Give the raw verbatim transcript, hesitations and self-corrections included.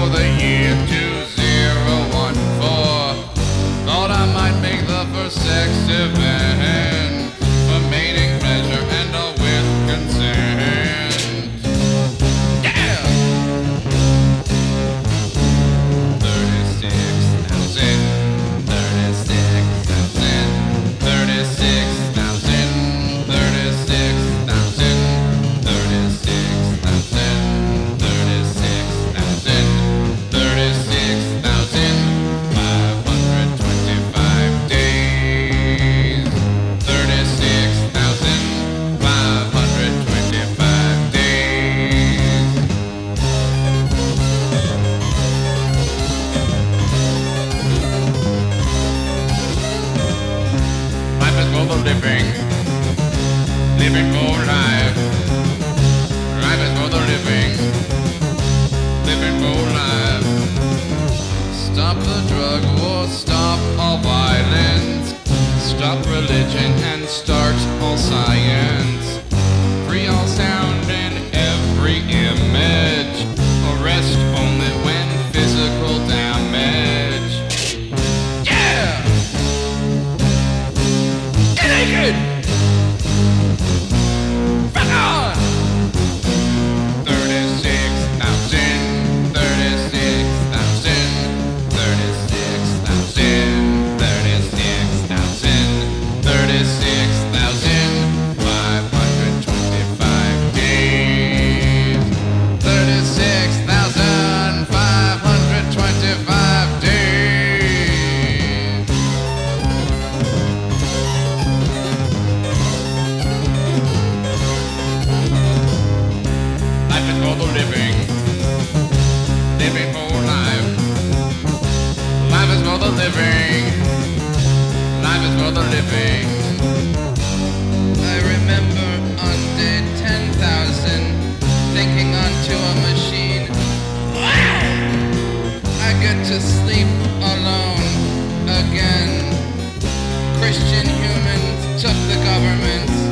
for the year two thousand fourteen. Thought I might make the first sex event for mating pleasure and all with consent. Yeah! thirty-six thousand, thirty-six thousand, thirty-six thousand, thirty-six thousand, thirty-six thousand, thirty-six thousand, thirty-six thousand, five hundred twenty-five days. thirty-six thousand, five hundred twenty-five days. Life is for the living, living for life. Life is for the living, living for life. Stop the drug war, stop all violence. Stop religion and start all science. Free all sound and every image. Arrest only when physical damage. Yeah! Get naked! Rock on! thirty-six thousand, thirty-six thousand, thirty-six thousand, thirty-six thousand, thirty-six thousand, five hundred twenty-five days. thirty-six thousand, five hundred twenty-five days. Life is for the living, living for life. Life is for the living, life is for the living. I remember on day ten thousand, thinking onto a machine. I get to sleep alone again. Christian humans took the government.